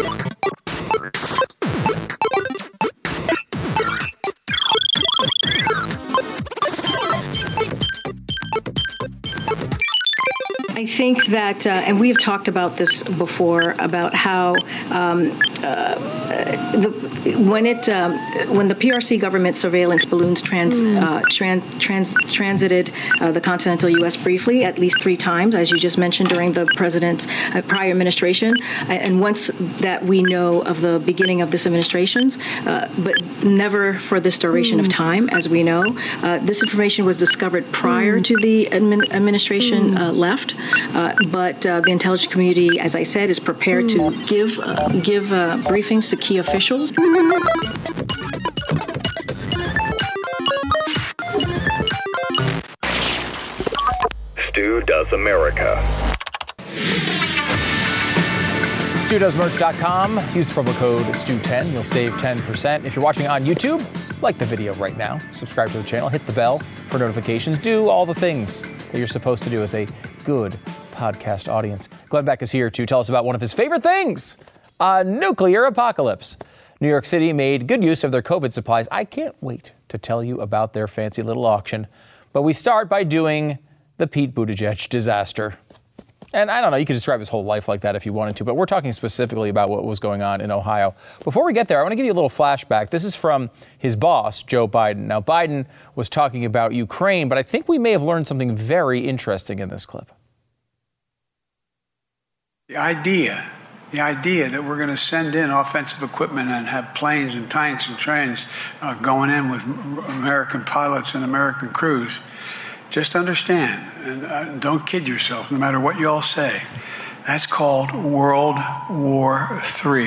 I think that, and we have talked about this before, about how when the PRC government surveillance balloons transited the continental U.S. briefly, at least 3 times, as you just mentioned, during the president's prior administration, and once that we know of the beginning of this administration's, but never for this duration of time, as we know. This information was discovered prior to the administration left. But the intelligence community, as I said, is prepared to give briefings to key officials. Stu Does America. StuDoesMerch.com. Use the promo code STU10. You'll save 10%. If you're watching on YouTube, like the video right now. Subscribe to the channel. Hit the bell for notifications. Do all the things that you're supposed to do as a good podcast audience. Glenn Beck is here to tell us about one of his favorite things, a nuclear apocalypse. New York City made good use of their COVID supplies. I can't wait to tell you about their fancy little auction. But we start by doing the Pete Buttigieg disaster. And I don't know, you could describe his whole life like that if you wanted to, but we're talking specifically about what was going on in Ohio. Before we get there, I want to give you a little flashback. This is from his boss, Joe Biden. Now, Biden was talking about Ukraine, but I think we may have learned something very interesting in this clip. The idea that we're going to send in offensive equipment and have planes and tanks and trains going in with American pilots and American crews, just understand, and don't kid yourself, no matter what you all say, that's called World War III,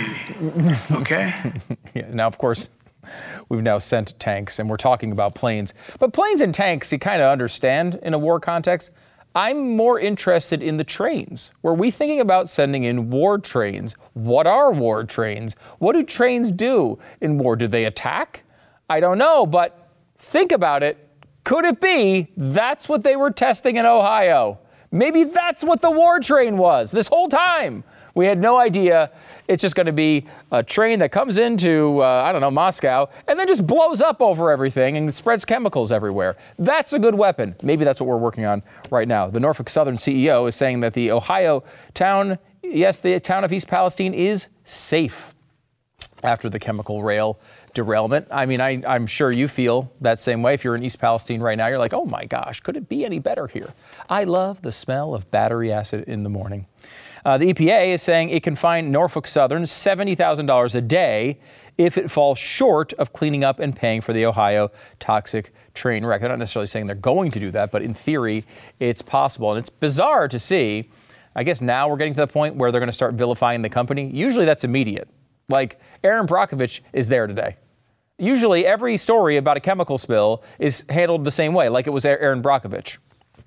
okay? Yeah, now, of course, we've now sent tanks, and we're talking about planes. But planes and tanks, you kind of understand in a war context. I'm more interested in the trains. Were we thinking about sending in war trains? What are war trains? What do trains do in war? Do they attack? I don't know, but think about it. Could it be that's what they were testing in Ohio? Maybe that's what the war train was this whole time. We had no idea. It's just going to be a train that comes into, Moscow, and then just blows up over everything and spreads chemicals everywhere. That's a good weapon. Maybe that's what we're working on right now. The Norfolk Southern CEO is saying that the Ohio town, the town of East Palestine, is safe after the chemical rail derailment. I mean, I'm sure you feel that same way. If you're in East Palestine right now, you're like, oh my gosh, could it be any better here? I love the smell of battery acid in the morning. The EPA is saying it can fine Norfolk Southern $70,000 a day if it falls short of cleaning up and paying for the Ohio toxic train wreck. They're not necessarily saying they're going to do that, but in theory, it's possible. And it's bizarre to see. I guess now we're getting to the point where they're going to start vilifying the company. Usually that's immediate. Like Aaron Brockovich is there today. Usually every story about a chemical spill is handled the same way, like it was Aaron Brockovich.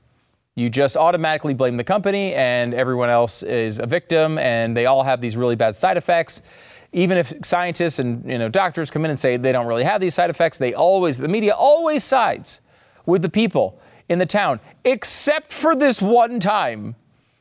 You just automatically blame the company and everyone else is a victim and they all have these really bad side effects. Even if scientists and doctors come in and say they don't really have these side effects, the media always sides with the people in the town, except for this one time.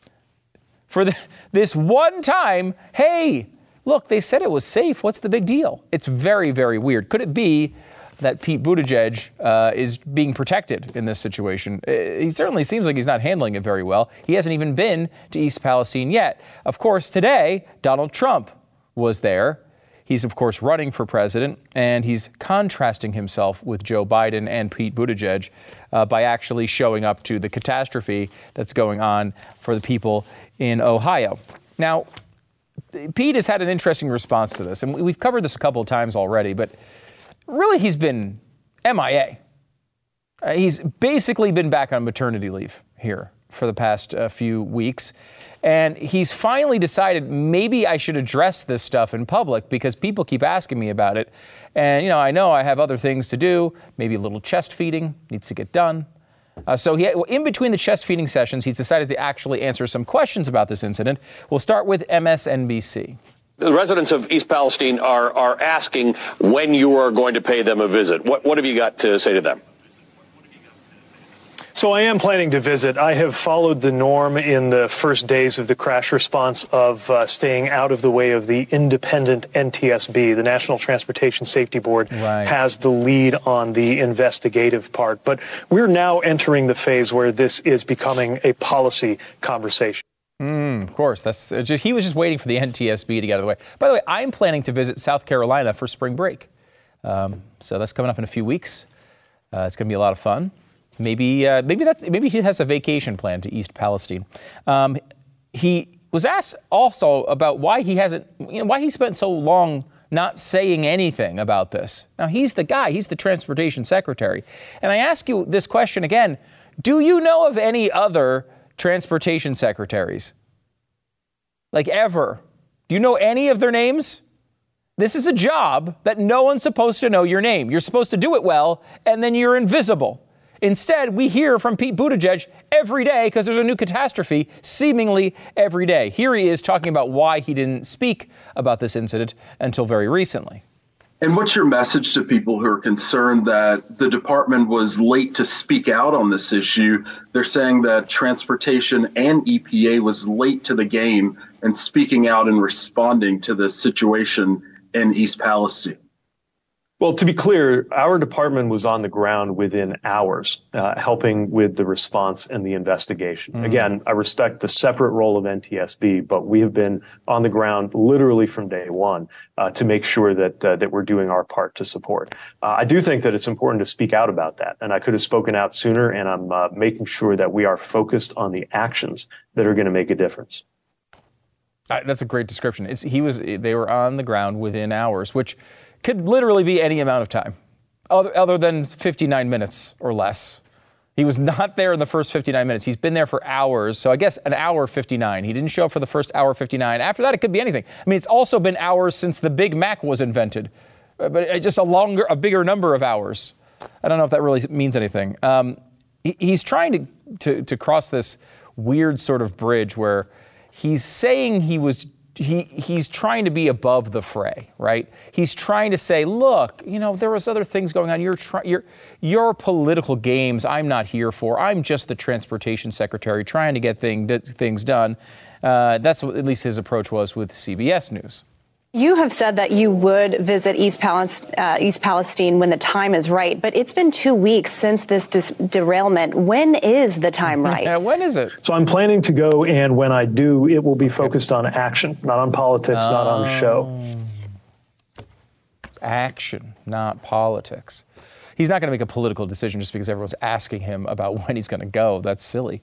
This one time, hey, look, they said it was safe. What's the big deal? It's very, very weird. Could it be that Pete Buttigieg is being protected in this situation? He certainly seems like he's not handling it very well. He hasn't even been to East Palestine yet. Of course, today, Donald Trump was there. He's, of course, running for president, and he's contrasting himself with Joe Biden and Pete Buttigieg by actually showing up to the catastrophe that's going on for the people in Ohio. Now, Pete has had an interesting response to this, and we've covered this a couple of times already, but really he's been MIA. He's basically been back on maternity leave here for the past few weeks, and he's finally decided maybe I should address this stuff in public because people keep asking me about it, and I know I have other things to do, maybe a little chest feeding needs to get done. So in between the chest feeding sessions, he's decided to actually answer some questions about this incident. We'll start with MSNBC. The residents of East Palestine are asking when you are going to pay them a visit. What have you got to say to them? So I am planning to visit. I have followed the norm in the first days of the crash response of staying out of the way of the independent NTSB. The National Transportation Safety Board has the lead on the investigative part. But we're now entering the phase where this is becoming a policy conversation. Of course. He was just waiting for the NTSB to get out of the way. By the way, I'm planning to visit South Carolina for spring break. So that's coming up in a few weeks. It's going to be a lot of fun. Maybe he has a vacation plan to East Palestine. He was asked also about why he spent so long not saying anything about this. Now, he's the guy. He's the transportation secretary. And I ask you this question again. Do you know of any other transportation secretaries? Like ever? Do you know any of their names? This is a job that no one's supposed to know your name. You're supposed to do it well, and then you're invisible. Instead, we hear from Pete Buttigieg every day because there's a new catastrophe seemingly every day. Here he is talking about why he didn't speak about this incident until very recently. And what's your message to people who are concerned that the department was late to speak out on this issue? They're saying that transportation and EPA was late to the game and speaking out and responding to the situation in East Palestine. Well, to be clear, our department was on the ground within hours, helping with the response and the investigation. Again, I respect the separate role of NTSB, but we have been on the ground literally from day one to make sure that we're doing our part to support. I do think that it's important to speak out about that, and I could have spoken out sooner, and I'm making sure that we are focused on the actions that are going to make a difference. That's a great description. They were on the ground within hours, which could literally be any amount of time, other than 59 minutes or less. He was not there in the first 59 minutes. He's been there for hours, so I guess an hour 59. He didn't show up for the first hour 59. After that, it could be anything. I mean, it's also been hours since the Big Mac was invented, but just a bigger number of hours. I don't know if that really means anything. He's trying to cross this weird sort of bridge where he's saying he's trying to be above the fray, right? He's trying to say, look, there was other things going on. Your political games I'm not here for. I'm just the transportation secretary trying to get things done. That's what at least his approach was with CBS News. You have said that you would visit East Palestine when the time is right, but it's been 2 weeks since this derailment. When is the time right? When is it? So I'm planning to go, and when I do, it will be focused on action, not on politics, not on show. Action, not politics. He's not going to make a political decision just because everyone's asking him about when he's going to go. That's silly.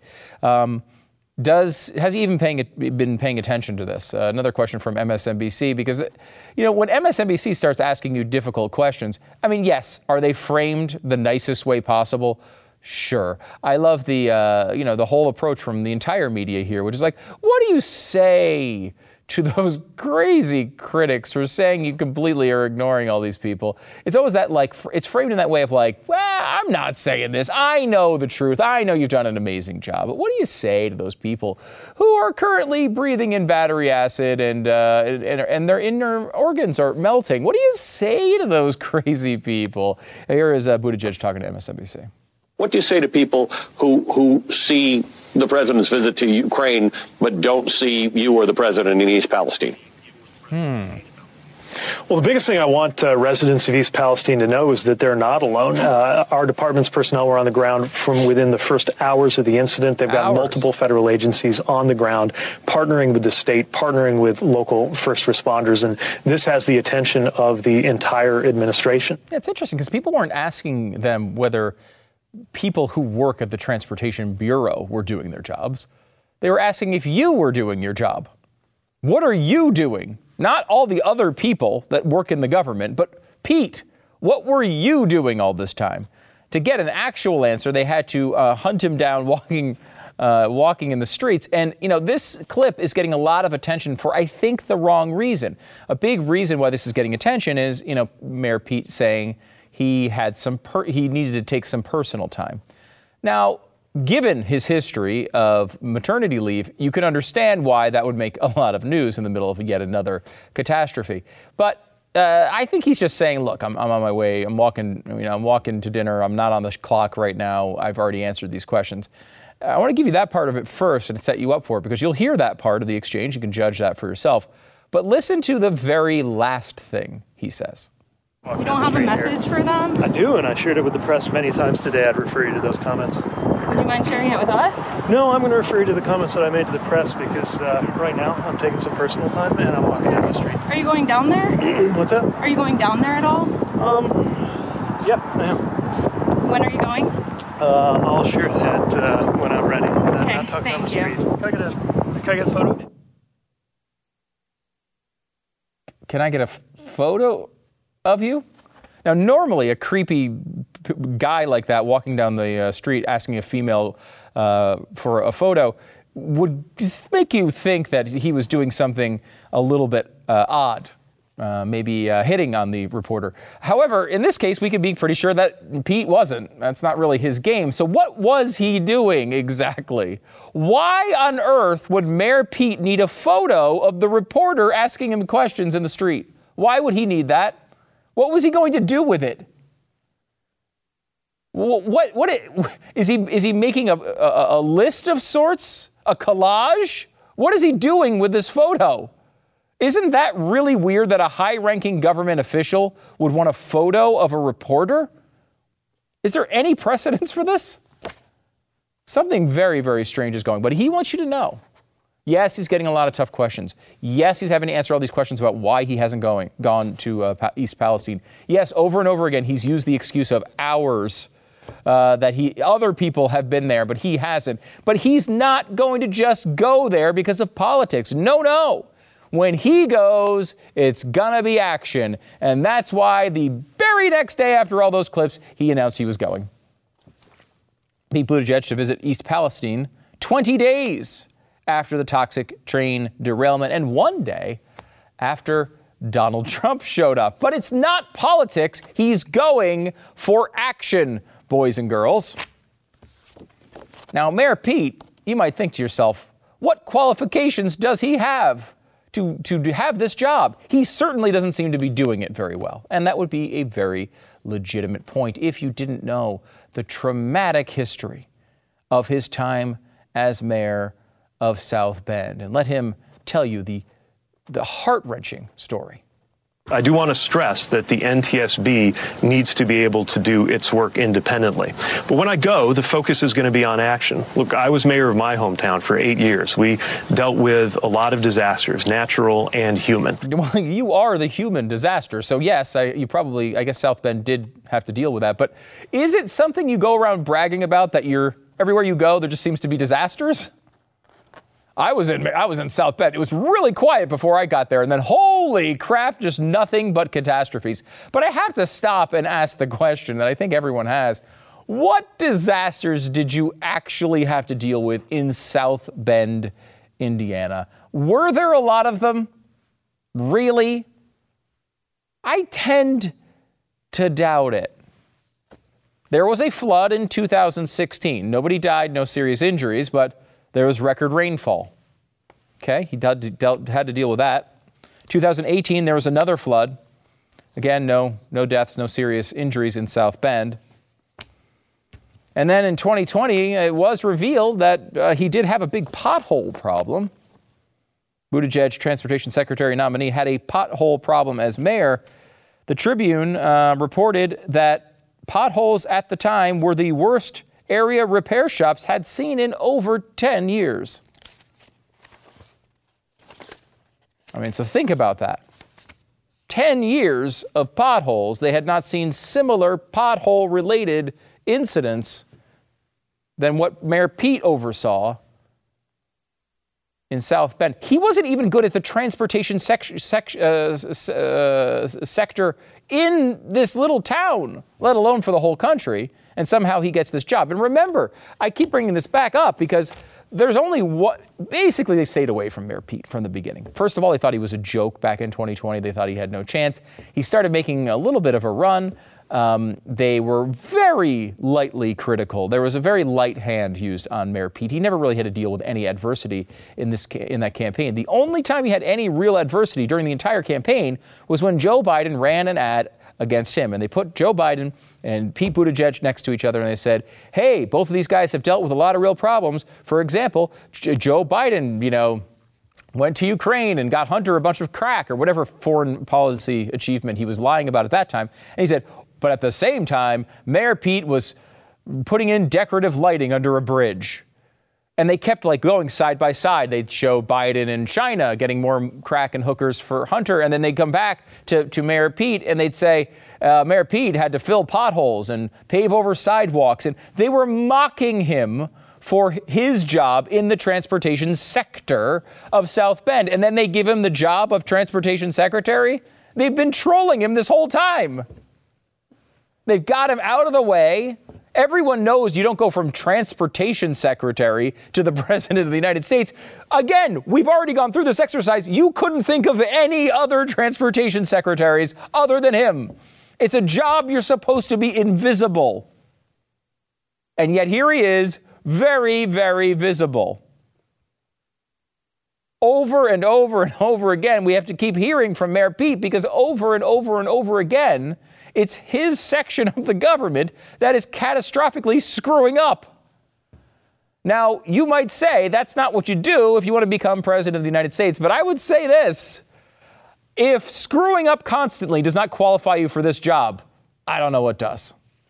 Has he even been paying attention to this? Another question from MSNBC, because, when MSNBC starts asking you difficult questions, I mean, yes, are they framed the nicest way possible? Sure. I love the whole approach from the entire media here, which is like, what do you say to those crazy critics for saying you completely are ignoring all these people? It's always that, it's framed in that way of well, I'm not saying this. I know the truth. I know you've done an amazing job. But what do you say to those people who are currently breathing in battery acid and their inner organs are melting? What do you say to those crazy people? Here is Buttigieg talking to MSNBC. What do you say to people who see the president's visit to Ukraine, but don't see you or the president in East Palestine? Well, the biggest thing I want residents of East Palestine to know is that they're not alone. Our department's personnel were on the ground from within the first hours of the incident. They've got multiple federal agencies on the ground, partnering with the state, partnering with local first responders, and this has the attention of the entire administration. Yeah, it's interesting because people weren't asking them whether people who work at the Transportation Bureau were doing their jobs. They were asking if you were doing your job. What are you doing? Not all the other people that work in the government, but Pete, what were you doing all this time? To get an actual answer, they had to hunt him down walking in the streets. And, this clip is getting a lot of attention for, I think, the wrong reason. A big reason why this is getting attention is, Mayor Pete saying he needed to take some personal time. Now, given his history of maternity leave, you can understand why that would make a lot of news in the middle of yet another catastrophe. But I think he's just saying, look, I'm on my way. I'm walking to dinner. I'm not on the clock right now. I've already answered these questions. I want to give you that part of it first and set you up for it, because you'll hear that part of the exchange. You can judge that for yourself. But listen to the very last thing he says. You don't have a message for them? I do, and I shared it with the press many times today. I'd refer you to those comments. Would you mind sharing it with us? No, I'm going to refer you to the comments that I made to the press because right now I'm taking some personal time and I'm walking down the street. Are you going down there? What's that? Are you going down there at all? Yeah, I am. When are you going? I'll share that when I'm ready. Okay, not talking on the thank street. Can I get a photo? Can I get a photo of you? Now, normally a creepy guy like that walking down the street asking a female for a photo would just make you think that he was doing something a little bit odd, maybe hitting on the reporter. However, in this case, we could be pretty sure that Pete wasn't. That's not really his game. So what was he doing exactly? Why on earth would Mayor Pete need a photo of the reporter asking him questions in the street? Why would he need that? What was he going to do with it? What is he making a list of sorts? A collage? What is he doing with this photo? Isn't that really weird that a high-ranking government official would want a photo of a reporter? Is there any precedence for this? Something very, very strange is going, but he wants you to know. Yes, he's getting a lot of tough questions. Yes, he's having to answer all these questions about why he hasn't gone to East Palestine. Yes, over and over again, he's used the excuse of hours that other people have been there, but he hasn't. But he's not going to just go there because of politics. No. When he goes, it's gonna be action. And that's why the very next day after all those clips, he announced he was going. Pete Buttigieg to visit East Palestine 20 days after the toxic train derailment and 1 day after Donald Trump showed up. But it's not politics. He's going for action, boys and girls. Now, Mayor Pete, you might think to yourself, what qualifications does he have to have this job? He certainly doesn't seem to be doing it very well. And that would be a very legitimate point if you didn't know the traumatic history of his time as mayor of South Bend. And let him tell you the heart-wrenching story. I do want to stress that the NTSB needs to be able to do its work independently. But when I go, the focus is going to be on action. Look, I was mayor of my hometown for 8 years. We dealt with a lot of disasters, natural and human. Well, you are the human disaster. So yes, I guess South Bend did have to deal with that. But is it something you go around bragging about that everywhere you go, there just seems to be disasters? I was in South Bend. It was really quiet before I got there, and then holy crap, just nothing but catastrophes. But I have to stop and ask the question that I think everyone has. What disasters did you actually have to deal with in South Bend, Indiana? Were there a lot of them? Really? I tend to doubt it. There was a flood in 2016. Nobody died, no serious injuries, but there was record rainfall. Okay, he had to deal with that. 2018, there was another flood. Again, no deaths, no serious injuries in South Bend. And then in 2020, it was revealed that he did have a big pothole problem. Buttigieg, transportation secretary nominee, had a pothole problem as mayor. The Tribune reported that potholes at the time were the worst area repair shops had seen in over 10 years. I mean, so think about that. 10 years of potholes. They had not seen similar pothole-related incidents than what Mayor Pete oversaw in South Bend. He wasn't even good at the transportation sector in this little town, let alone for the whole country. And somehow he gets this job. And remember, I keep bringing this back up because there's only one. Basically, they stayed away from Mayor Pete from the beginning. First of all, they thought he was a joke back in 2020. They thought he had no chance. He started making a little bit of a run. They were very lightly critical. There was a very light hand used on Mayor Pete. He never really had to deal with any adversity in that campaign. The only time he had any real adversity during the entire campaign was when Joe Biden ran an ad against him. And they put Joe Biden and Pete Buttigieg next to each other, and they said, hey, both of these guys have dealt with a lot of real problems. For example, Joe Biden, went to Ukraine and got Hunter a bunch of crack or whatever foreign policy achievement he was lying about at that time. And he said, but at the same time, Mayor Pete was putting in decorative lighting under a bridge. And they kept going side by side. They'd show Biden and China getting more crack and hookers for Hunter. And then they'd come back to Mayor Pete and they'd say, Mayor Pete had to fill potholes and pave over sidewalks. And they were mocking him for his job in the transportation sector of South Bend. And then they give him the job of transportation secretary. They've been trolling him this whole time. They've got him out of the way. Everyone knows you don't go from transportation secretary to the president of the United States. Again, we've already gone through this exercise. You couldn't think of any other transportation secretaries other than him. It's a job you're supposed to be invisible. And yet here he is, very, very visible. Over and over and over again, we have to keep hearing from Mayor Pete because over and over and over again, it's his section of the government that is catastrophically screwing up. Now, you might say that's not what you do if you want to become president of the United States, but I would say this. If screwing up constantly does not qualify you for this job, I don't know what does.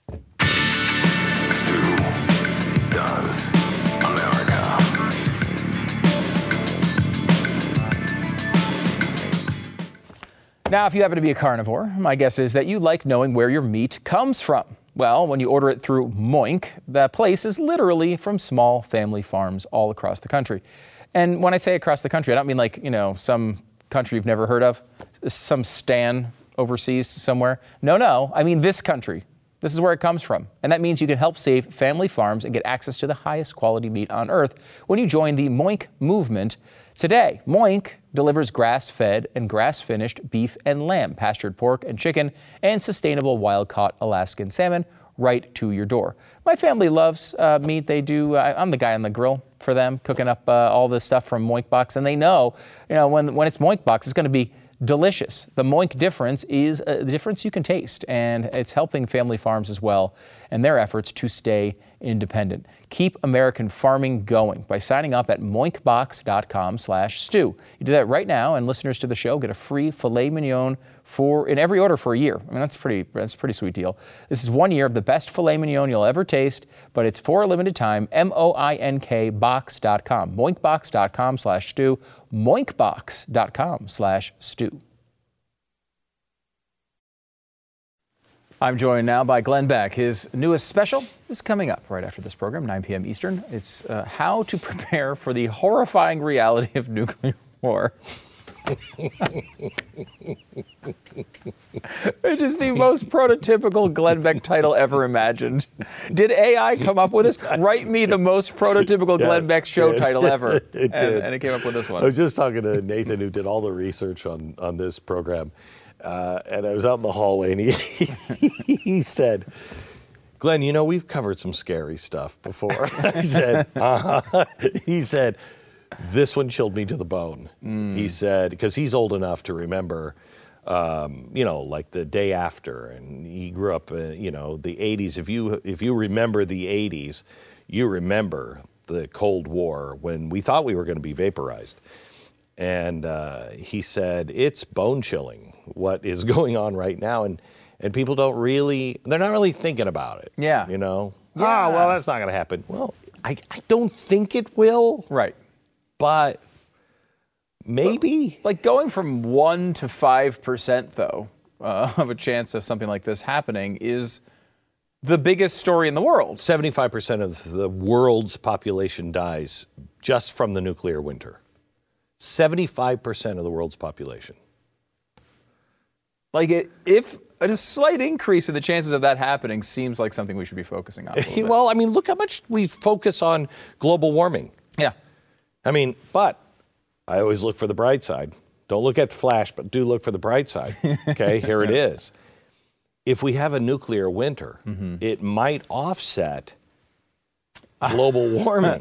Now, if you happen to be a carnivore, my guess is that you like knowing where your meat comes from. Well, when you order it through Moink, that place is literally from small family farms all across the country. And when I say across the country, I don't mean some country you've never heard of, some stan overseas somewhere. No, I mean this country. This is where it comes from. And that means you can help save family farms and get access to the highest quality meat on earth when you join the Moink movement today. Moink delivers grass-fed and grass-finished beef and lamb, pastured pork and chicken, and sustainable wild-caught Alaskan salmon right to your door. My family loves meat. They do. I'm the guy on the grill for them, cooking up all this stuff from Moink Box, and they know, when it's Moink Box, it's going to be delicious. The Moink difference is the difference you can taste, and it's helping family farms as well and their efforts to stay independent. Keep American farming going by signing up at moinkbox.com/stew. You do that right now, and listeners to the show get a free filet mignon in every order for a year. I mean, that's a pretty sweet deal. This is 1 year of the best filet mignon you'll ever taste, but it's for a limited time. moinkbox.com. moinkbox.com/stew. moinkbox.com/stew. I'm joined now by Glenn Beck. His newest special is coming up right after this program, 9 p.m. Eastern. It's how to prepare for the horrifying reality of nuclear war. It is the most prototypical Glenn Beck title ever imagined. Did AI come up with this? Write me the most prototypical Glenn Beck show title ever. It did. And it came up with this one. I was just talking to Nathan, who did all the research on this program. And I was out in the hallway, and he said, Glenn, we've covered some scary stuff before. I said, He said, this one chilled me to the bone. He said, because he's old enough to remember, like the day after, and he grew up, the 80s. If you remember the 80s, you remember the Cold War when we thought we were going to be vaporized. And he said, it's bone chilling what is going on right now. And people they're not really thinking about it. Yeah. Well, that's not going to happen. Well, I don't think it will. Right. But maybe. Like going from 1% to 5%, though, of a chance of something like this happening is the biggest story in the world. 75% of the world's population dies just from the nuclear winter. 75% of the world's population. If a slight increase in the chances of that happening seems like something we should be focusing on. Well, look how much we focus on global warming. Yeah. I mean, but I always look for the bright side. Don't look at the flash, but do look for the bright side. Okay, here it is. If we have a nuclear winter, it might offset global warming.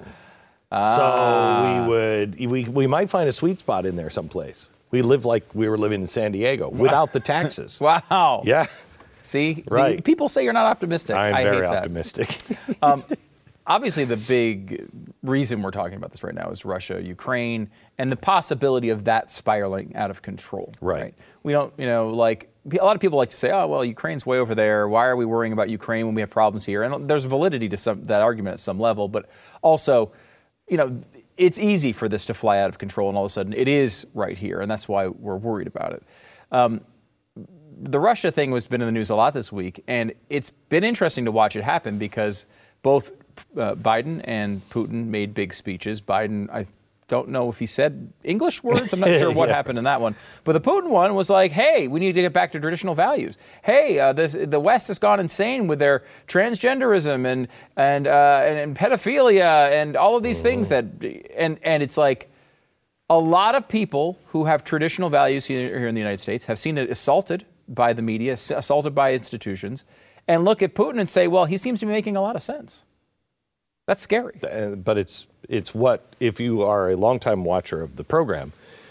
So we might find a sweet spot in there someplace. We live like we were living in San Diego without the taxes. Wow. Yeah. See? Right. People say you're not optimistic. I'm I very hate that. optimistic. Obviously, the big reason we're talking about this right now is Russia, Ukraine, and the possibility of that spiraling out of control. Right. We don't, like, a lot of people like to say, oh, well, Ukraine's way over there. Why are we worrying about Ukraine when we have problems here? And there's validity to that argument at some level. But also, it's easy for this to fly out of control, and all of a sudden it is right here. And that's why we're worried about it. The Russia thing has been in the news a lot this week, and it's been interesting to watch it happen because both Biden and Putin made big speeches. Biden, I don't know if he said English words. I'm not sure what happened in that one. But the Putin one was like, hey, we need to get back to traditional values. Hey, the West has gone insane with their transgenderism and pedophilia and all of these things and it's like a lot of people who have traditional values here in the United States have seen it assaulted by the media, assaulted by institutions, and look at Putin and say, well, he seems to be making a lot of sense. That's scary. But it's what, if you are a longtime watcher of the program,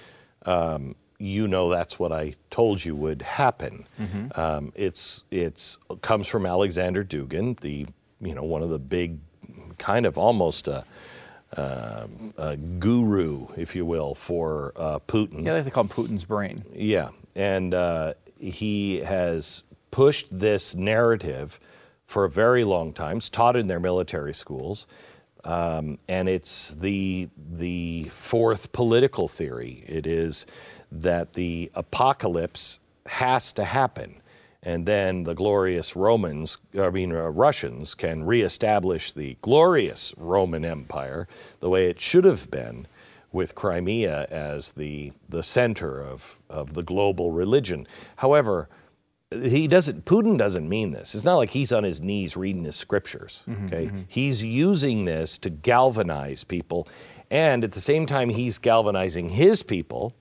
that's what I told you would happen. It's comes from Alexander Dugin, one of the big, kind of almost a guru, if you will, for Putin. Yeah, they like to call him Putin's brain. Yeah, and he has pushed this narrative for a very long time. It's taught in their military schools, and it's the fourth political theory. It is that the apocalypse has to happen, and then the glorious Russians can reestablish the glorious Roman Empire the way it should have been, with Crimea as the center of the global religion. However, Putin doesn't mean this. It's not like he's on his knees reading his scriptures, okay? He's using this to galvanize people, and at the same time he's galvanizing his people,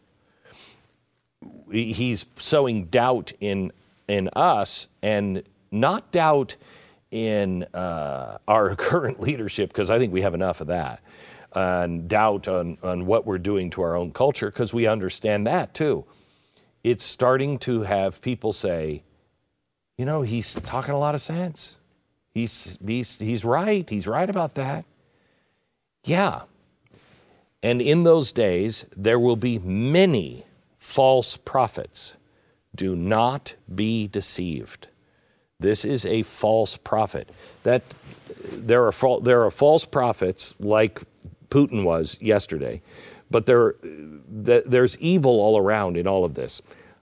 he's sowing doubt in us, and not doubt in our current leadership, because I think we have enough of that, and doubt on what we're doing to our own culture, because we understand that too. It's starting to have people say, he's talking a lot of sense. He's right. He's right about that. Yeah. And in those days, there will be many false prophets. Do not be deceived. This is a false prophet. That there are false prophets like Putin was yesterday, but there's evil all around in all of this.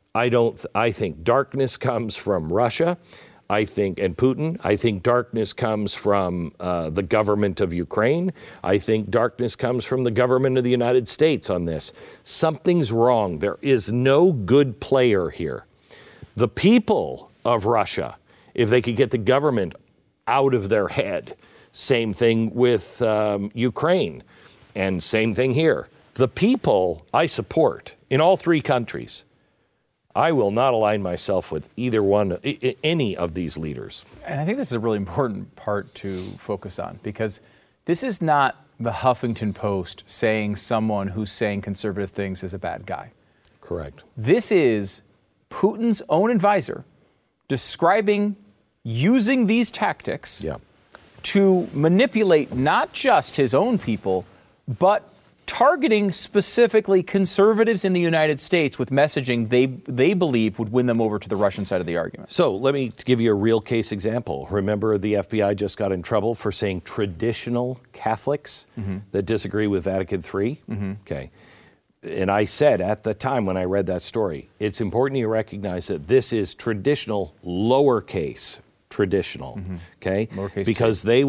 I think darkness comes from Russia, and Putin. I think darkness comes from the government of Ukraine. I think darkness comes from the government of the United States on this. Something's wrong. There is no good player here. The people of Russia, if they could get the government out of their head, same thing with Ukraine, and same thing here. The people I support in all three countries. I will not align myself with any of these leaders. And I think this is a really important part to focus on, because this is not the Huffington Post saying someone who's saying conservative things is a bad guy. Correct. This is Putin's own advisor describing using these tactics to manipulate not just his own people, but targeting specifically conservatives in the United States with messaging they believe would win them over to the Russian side of the argument. So let me give you a real case example. Remember, the FBI just got in trouble for saying traditional Catholics that disagree with Vatican III? Okay. And I said at the time when I read that story, it's important you recognize that this is traditional, lowercase traditional, okay? Lowercase because they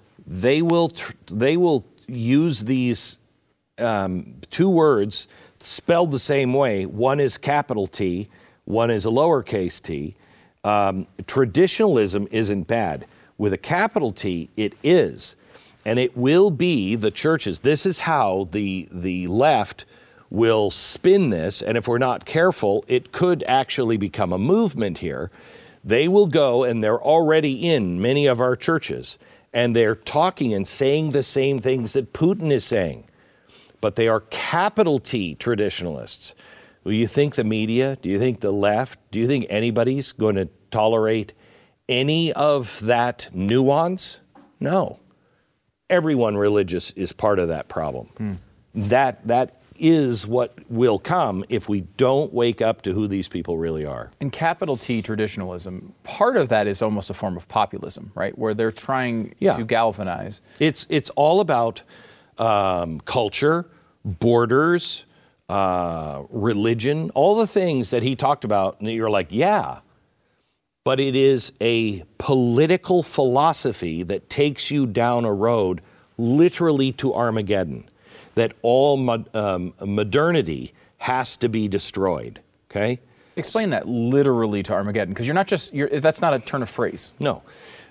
will use these two words spelled the same way. One is capital T, one is a lowercase t. Traditionalism isn't bad. With a capital T, it is. And it will be the churches. This is how the left will spin this. And if we're not careful, it could actually become a movement here. They will go, and they're already in many of our churches, and they're talking and saying the same things that Putin is saying. But they are capital T traditionalists. Do you think the media, do you think the left, do you think anybody's going to tolerate any of that nuance? No. Everyone religious is part of that problem. That is what will come if we don't wake up to who these people really are. In capital T traditionalism, part of that is almost a form of populism, right? Where they're trying to galvanize. It's all about culture, borders, religion, all the things that he talked about. And you're like, yeah. But it is a political philosophy that takes you down a road literally to Armageddon, that all modernity has to be destroyed, okay? Explain that literally to Armageddon, because that's not a turn of phrase. No.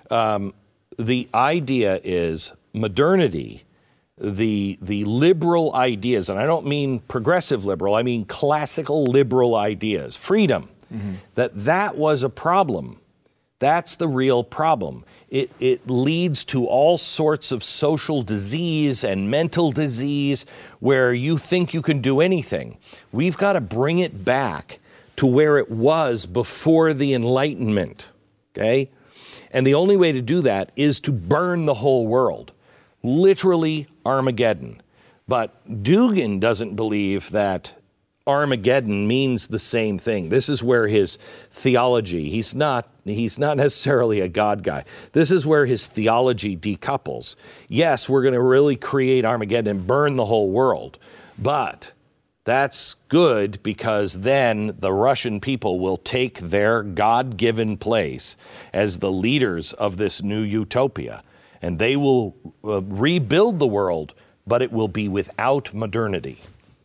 The idea is modernity, the liberal ideas, and I don't mean progressive liberal, I mean classical liberal ideas, freedom, that was a problem. That's the real problem. It leads to all sorts of social disease and mental disease where you think you can do anything. We've got to bring it back to where it was before the Enlightenment, okay? And the only way to do that is to burn the whole world, literally Armageddon. But Dugin doesn't believe that Armageddon means the same thing. This is where his theology, he's not necessarily a God guy. This is where his theology decouples. Yes, we're going to really create Armageddon and burn the whole world, but that's good because then the Russian people will take their God-given place as the leaders of this new utopia, and they will rebuild the world, but it will be without modernity.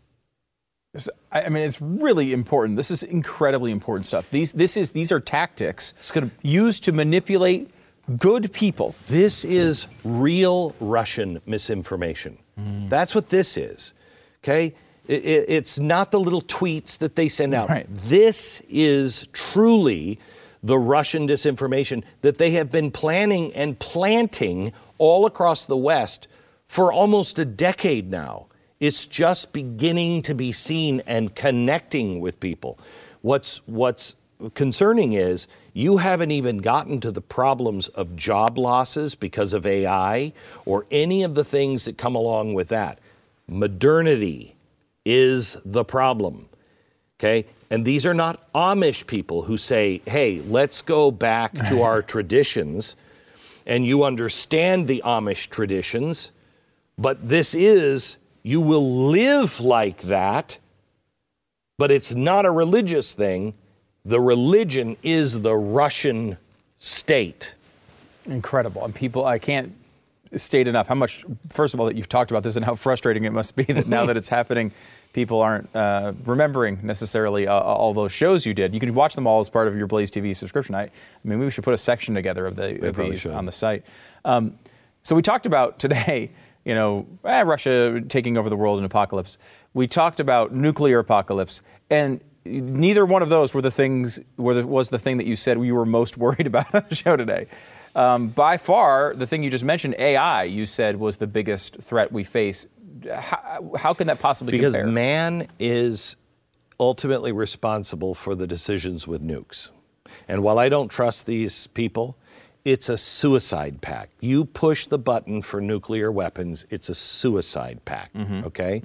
I mean, it's really important. This is incredibly important stuff. These are tactics used to manipulate good people. This is real Russian misinformation. That's what this is, okay? It's not the little tweets that they send out. Right. This is truly the Russian disinformation that they have been planning and planting all across the West for almost a decade now. It's just beginning to be seen and connecting with people. What's concerning is you haven't even gotten to the problems of job losses because of AI or any of the things that come along with that. Modernity is the problem, okay? And these are not Amish people who say, hey, let's go back to our traditions, and you understand the Amish traditions, but this is... You will live like that, but it's not a religious thing. The religion is the Russian state. Incredible. And people, I can't state enough how much, first of all, that you've talked about this and how frustrating it must be that now that it's happening, people aren't remembering necessarily all those shows you did. You can watch them all as part of your Blaze TV subscription. I mean, we should put a section together of these on the site. So we talked about today, Russia taking over the world in apocalypse. We talked about nuclear apocalypse, and neither one of those was the thing that you said you were most worried about on the show today. By far, the thing you just mentioned, AI, you said was the biggest threat we face. How can that possibly compare? Because man is ultimately responsible for the decisions with nukes. And while I don't trust these people, it's a suicide pact. You push the button for nuclear weapons, it's a suicide pact, okay?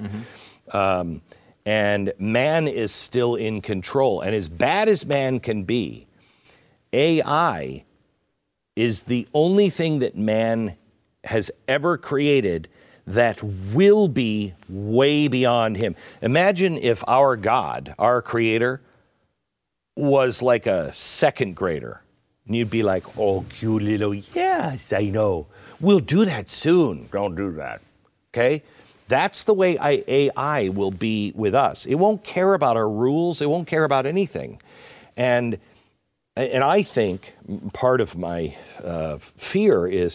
And man is still in control. And as bad as man can be, AI is the only thing that man has ever created that will be way beyond him. Imagine if our God, our creator, was like a second grader. And you'd be like, oh, cute little, yes, I know. We'll do that soon. Don't do that, okay? That's the way AI will be with us. It won't care about our rules. It won't care about anything. And I think part of my fear is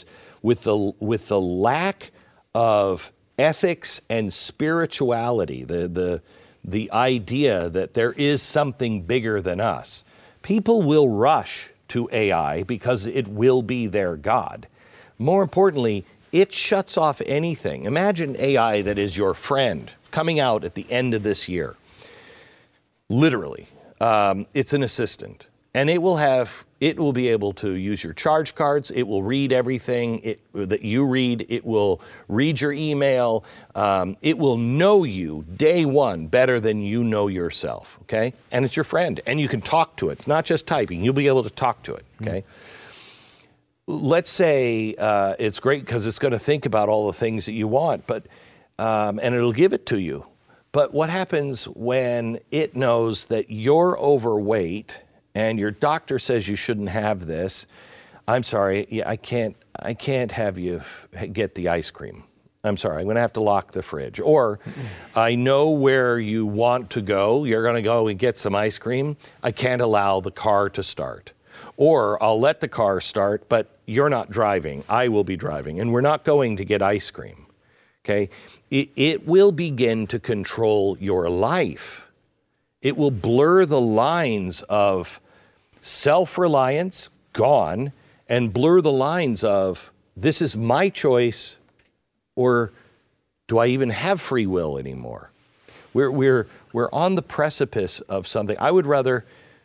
with the lack of ethics and spirituality, the idea that there is something bigger than us, people will rush to AI because it will be their God. More importantly, it shuts off anything. Imagine AI that is your friend coming out at the end of this year. Literally, it's an assistant, and it will be able to use your charge cards. It will read everything that you read. It will read your email. It will know you day one better than you know yourself, okay? And it's your friend, and you can talk to it. It's not just typing. You'll be able to talk to it, okay? Let's say it's great because it's going to think about all the things that you want, but and it'll give it to you. But what happens when it knows that you're overweight and your doctor says you shouldn't have this? I'm sorry, I can't have you get the ice cream. I'm sorry, I'm going to have to lock the fridge. Or I know where you want to go. You're going to go and get some ice cream. I can't allow the car to start. Or I'll let the car start, but you're not driving. I will be driving, and we're not going to get ice cream. Okay? It will begin to control your life. It will blur the lines of self-reliance, gone, and blur the lines of this is my choice, or do I even have free will anymore? We're on the precipice of something. I would rather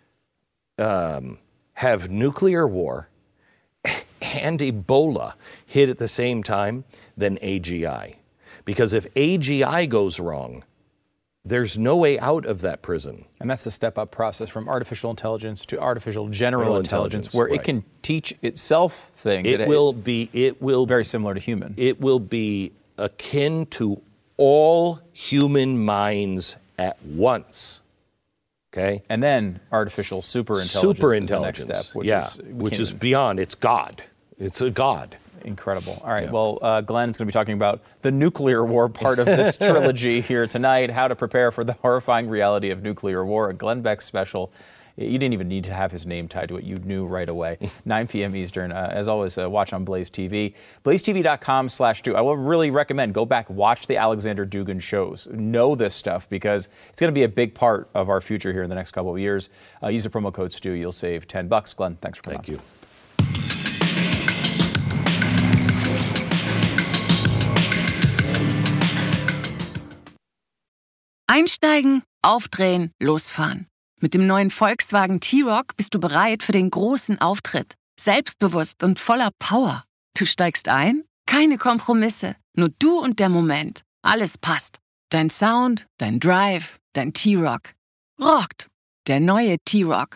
have nuclear war and Ebola hit at the same time than AGI. Because if AGI goes wrong, there's no way out of that prison. And that's the step-up process from artificial intelligence to artificial general intelligence, where it can teach itself things. It will be very similar to human. It will be akin to all human minds at once. Okay? And then artificial superintelligence is the next step, which is beyond. It's God. It's a God. Incredible. All right. Yeah. Well, Glenn's going to be talking about the nuclear war part of this trilogy here tonight, how to prepare for the horrifying reality of nuclear war, a Glenn Beck special. You didn't even need to have his name tied to it. You knew right away. 9 p.m. Eastern. As always, watch on Blaze TV. BlazeTV.com/Stu. I will really recommend go back, watch the Alexander Dugin shows. Know this stuff because it's going to be a big part of our future here in the next couple of years. Use the promo code Stu. You'll save $10. Glenn, thanks for coming on. Thank you. Einsteigen, aufdrehen, losfahren. Mit dem neuen Volkswagen T-Roc bist du bereit für den großen Auftritt. Selbstbewusst und voller Power. Du steigst ein? Keine Kompromisse. Nur du und der Moment. Alles passt. Dein Sound, dein Drive, dein T-Roc. Rockt. Der neue T-Roc.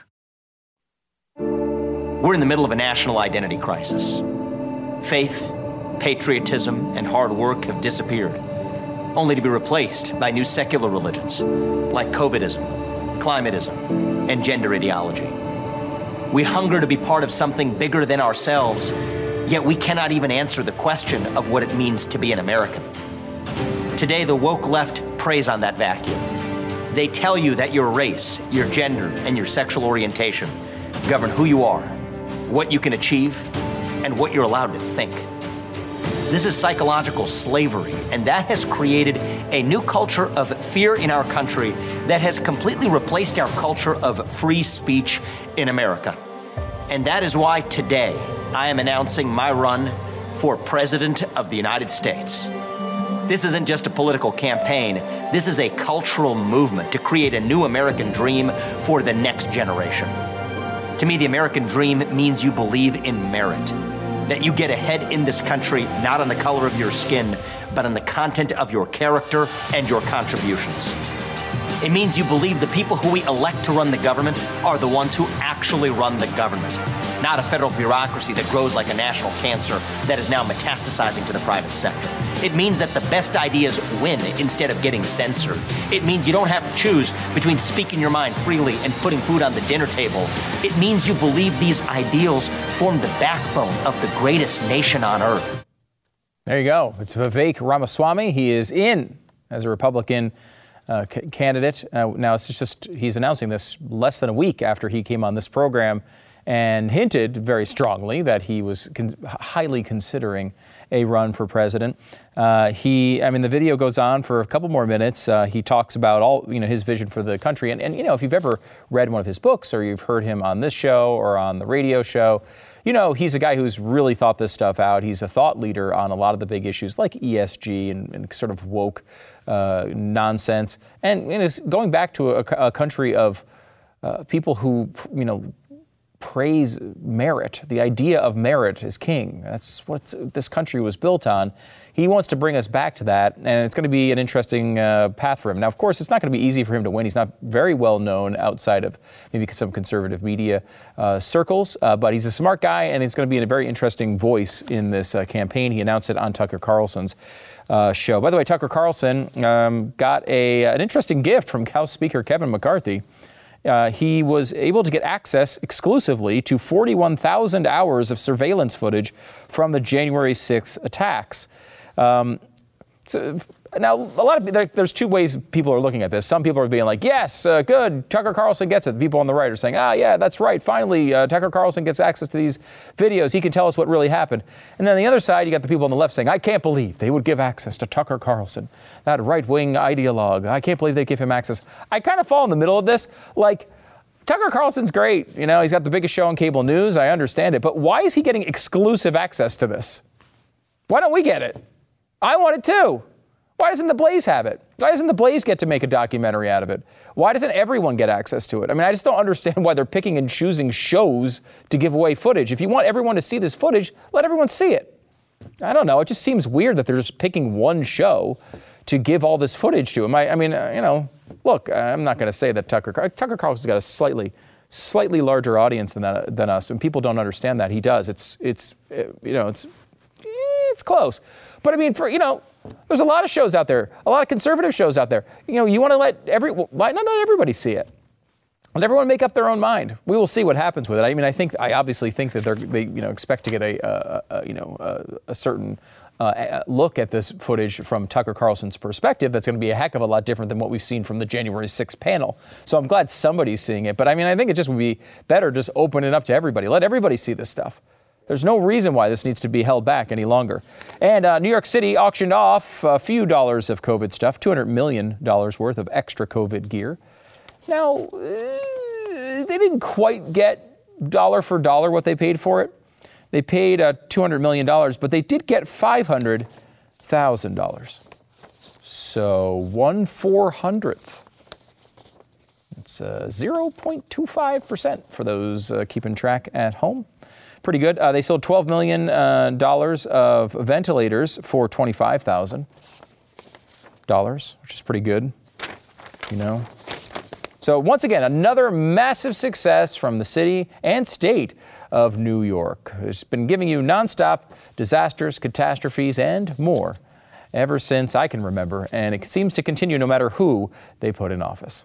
We're in the middle of a national identity crisis. Faith, patriotism, and hard work have disappeared, only to be replaced by new secular religions like COVIDism, climatism, and gender ideology. We hunger to be part of something bigger than ourselves, yet we cannot even answer the question of what it means to be an American. Today, the woke left preys on that vacuum. They tell you that your race, your gender, and your sexual orientation govern who you are, what you can achieve, and what you're allowed to think. This is psychological slavery, and that has created a new culture of fear in our country that has completely replaced our culture of free speech in America. And that is why today I am announcing my run for President of the United States. This isn't just a political campaign. This is a cultural movement to create a new American dream for the next generation. To me, the American dream means you believe in merit, that you get ahead in this country not on the color of your skin, but on the content of your character and your contributions. It means you believe the people who we elect to run the government are the ones who actually run the government, not a federal bureaucracy that grows like a national cancer that is now metastasizing to the private sector. It means that the best ideas win instead of getting censored. It means you don't have to choose between speaking your mind freely and putting food on the dinner table. It means you believe these ideals form the backbone of the greatest nation on earth. There you go. It's Vivek Ramaswamy. He is in as a Republican candidate. Now, it's just he's announcing this less than a week after he came on this program and hinted very strongly that he was highly considering a run for president. The video goes on for a couple more minutes. He talks about his vision for the country. And if you've ever read one of his books or you've heard him on this show or on the radio show, he's a guy who's really thought this stuff out. He's a thought leader on a lot of the big issues like ESG and sort of woke nonsense. And it's going back to a country of people who, praise merit. The idea of merit is king. That's what this country was built on. He wants to bring us back to that, and it's going to be an interesting path for him. Now, of course, it's not going to be easy for him to win. He's not very well known outside of maybe some conservative media circles, but he's a smart guy, and it's going to be a very interesting voice in this campaign. He announced it on Tucker Carlson's show. By the way, Tucker Carlson got an interesting gift from House Speaker Kevin McCarthy. He was able to get access exclusively to 41,000 hours of surveillance footage from the January 6th attacks. So now, there's two ways people are looking at this. Some people are being like, yes, good, Tucker Carlson gets it. The people on the right are saying, yeah, that's right. Finally, Tucker Carlson gets access to these videos. He can tell us what really happened. And then on the other side, you got the people on the left saying, I can't believe they would give access to Tucker Carlson, that right-wing ideologue. I can't believe they give him access. I kind of fall in the middle of this. Like, Tucker Carlson's great. He's got the biggest show on cable news. I understand it. But why is he getting exclusive access to this? Why don't we get it? I want it too. Why doesn't The Blaze have it? Why doesn't The Blaze get to make a documentary out of it? Why doesn't everyone get access to it? I just don't understand why they're picking and choosing shows to give away footage. If you want everyone to see this footage, let everyone see it. I don't know. It just seems weird that they're just picking one show to give all this footage to him. Look, I'm not going to say that Tucker Carlson's got a slightly larger audience than us, and people don't understand that. He does. It's close. But there's a lot of shows out there, a lot of conservative shows out there. You want to let not everybody see it. Let everyone make up their own mind. We will see what happens with it. I obviously think that they expect to get a certain look at this footage from Tucker Carlson's perspective. That's going to be a heck of a lot different than what we've seen from the January 6th panel. So I'm glad somebody's seeing it. But I think it just would be better just open it up to everybody. Let everybody see this stuff. There's no reason why this needs to be held back any longer. And New York City auctioned off a few dollars of COVID stuff, $200 million worth of extra COVID gear. Now, they didn't quite get dollar for dollar what they paid for it. They paid $200 million, but they did get $500,000. So 1/400th. It's 0.25% for those keeping track at home. Pretty good. They sold $12 million of ventilators for $25,000, which is pretty good, So once again, another massive success from the city and state of New York. It's been giving you nonstop disasters, catastrophes, and more ever since I can remember, and it seems to continue no matter who they put in office.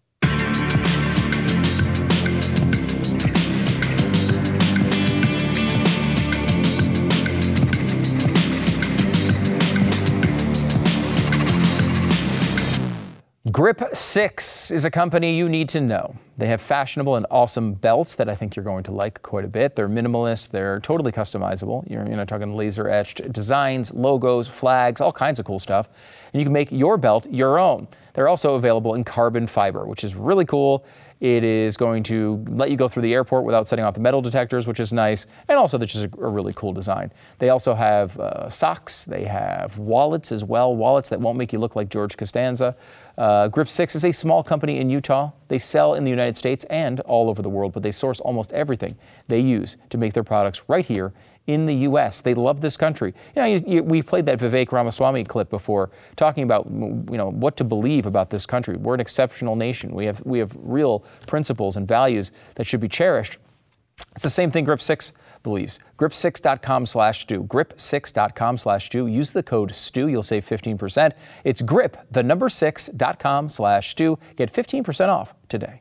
Grip 6 is a company you need to know. They have fashionable and awesome belts that I think you're going to like quite a bit. They're minimalist. They're totally customizable. You're talking laser etched designs, logos, flags, all kinds of cool stuff. And you can make your belt your own. They're also available in carbon fiber, which is really cool. It is going to let you go through the airport without setting off the metal detectors, which is nice. And also, this is a really cool design. They also have socks. They have wallets as well, wallets that won't make you look like George Costanza. Grip 6 is a small company in Utah. They sell in the United States and all over the world, but they source almost everything they use to make their products right here in the U.S. They love this country. We played that Vivek Ramaswamy clip before, talking about what to believe about this country. We're an exceptional nation. We have real principles and values that should be cherished. It's the same thing Grip 6 believes. Grip6.com/Stu. Grip6.com/Stu. Use the code STU. You'll save 15%. It's grip6.com/Stu. Get 15% off today.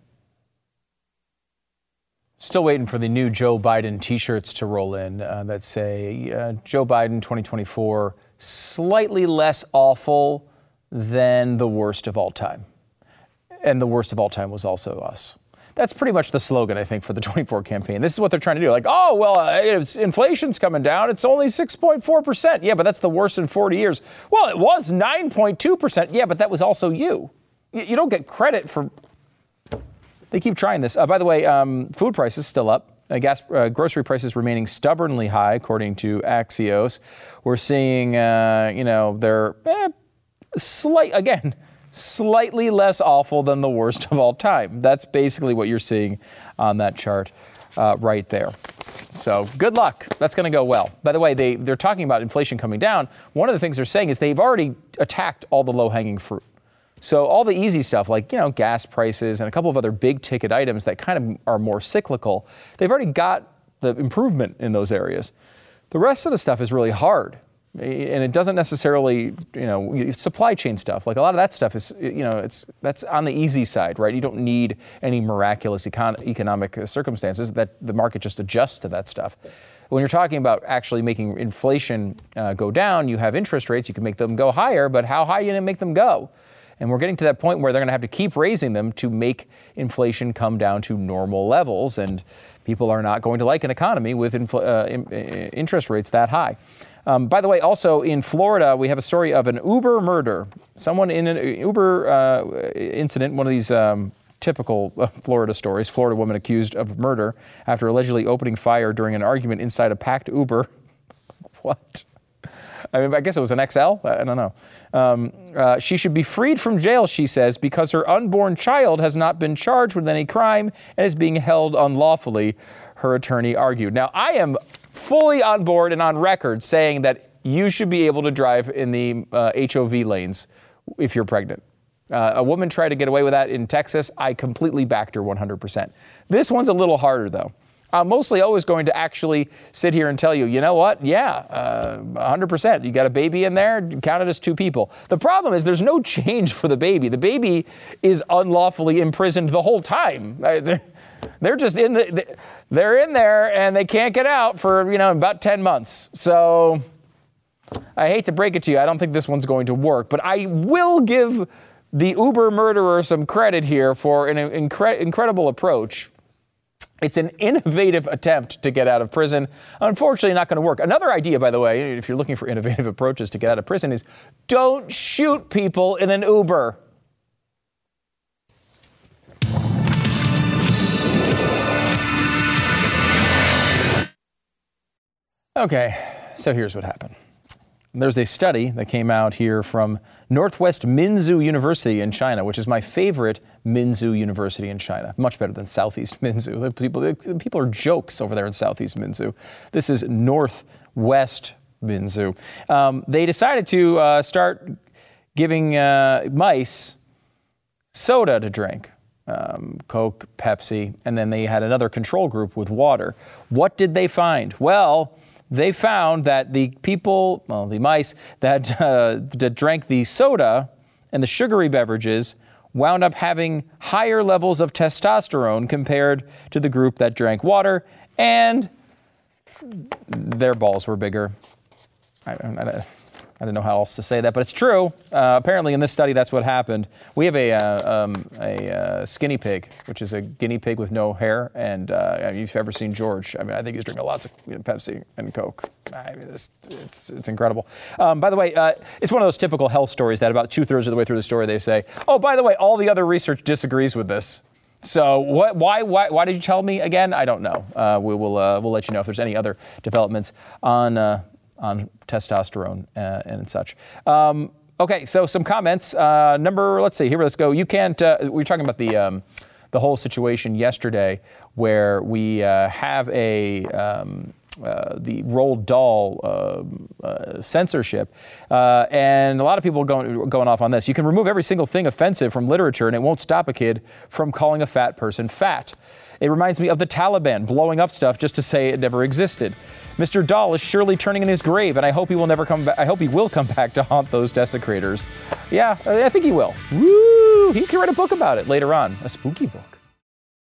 Still waiting for the new Joe Biden T-shirts to roll in that say Joe Biden 2024, slightly less awful than the worst of all time. And the worst of all time was also us. That's pretty much the slogan, I think, for the 24 campaign. This is what they're trying to do. Like, oh, well, inflation's coming down. It's only 6.4%. Yeah, but that's the worst in 40 years. Well, it was 9.2%. Yeah, but that was also you. You don't get credit for... They keep trying this. By the way, food prices still up. Grocery prices remaining stubbornly high, according to Axios. We're seeing, they're slightly less awful than the worst of all time. That's basically what you're seeing on that chart right there. So good luck. That's going to go well. By the way, they're talking about inflation coming down. One of the things they're saying is they've already attacked all the low-hanging fruit. So all the easy stuff like, gas prices and a couple of other big ticket items that kind of are more cyclical, they've already got the improvement in those areas. The rest of the stuff is really hard. And it doesn't necessarily, supply chain stuff. Like a lot of that stuff is, that's on the easy side, right? You don't need any miraculous economic circumstances that the market just adjusts to that stuff. When you're talking about actually making inflation go down, you have interest rates, you can make them go higher, but how high are you going to make them go? And we're getting to that point where they're going to have to keep raising them to make inflation come down to normal levels. And people are not going to like an economy with interest rates that high. By the way, also in Florida, we have a story of an Uber murder. Someone in an Uber incident, one of these typical Florida stories, Florida woman accused of murder after allegedly opening fire during an argument inside a packed Uber. What? I guess it was an XL? I don't know. She should be freed from jail, she says, because her unborn child has not been charged with any crime and is being held unlawfully, her attorney argued. Now, I am fully on board and on record saying that you should be able to drive in the HOV lanes if you're pregnant. A woman tried to get away with that in Texas. I completely backed her 100%. This one's a little harder, though. I'm mostly always going to actually sit here and tell you, you know what? Yeah, 100%. You got a baby in there, count it as two people. The problem is there's no change for the baby. The baby is unlawfully imprisoned the whole time. They're just they're in there and they can't get out for, about 10 months. So I hate to break it to you. I don't think this one's going to work, but I will give the Uber murderer some credit here for an incredible approach. It's an innovative attempt to get out of prison. Unfortunately, not going to work. Another idea, by the way, if you're looking for innovative approaches to get out of prison is don't shoot people in an Uber. Okay, so here's what happened. There's a study that came out here from Northwest Minzu University in China, which is my favorite Minzu University in China. Much better than Southeast Minzu. The people are jokes over there in Southeast Minzu. This is Northwest Minzu. They decided to start giving mice soda to drink. Coke, Pepsi, and then they had another control group with water. What did they find? Well, they found that the mice that drank the soda and the sugary beverages wound up having higher levels of testosterone compared to the group that drank water, and their balls were bigger. I don't know how else to say that, but it's true. Apparently in this study, that's what happened. We have a skinny pig, which is a guinea pig with no hair. And if you've ever seen George, I think he's drinking lots of Pepsi and Coke. It's incredible. By the way, it's one of those typical health stories that about 2/3 of the way through the story, they say, oh, by the way, all the other research disagrees with this. So why did you tell me again? I don't know. We'll let you know if there's any other developments on testosterone and such. Okay, so some comments. Let's see, let's go. You can't, we were talking about the whole situation yesterday where we have the Roald Dahl censorship, and a lot of people going off on this. You can remove every single thing offensive from literature and it won't stop a kid from calling a fat person fat. It reminds me of the Taliban blowing up stuff just to say it never existed. Mr. Dahl is surely turning in his grave, and I hope he will never come back. I hope he will come back to haunt those desecrators. Yeah, I think he will. Woo! He can write a book about it later on, a spooky book.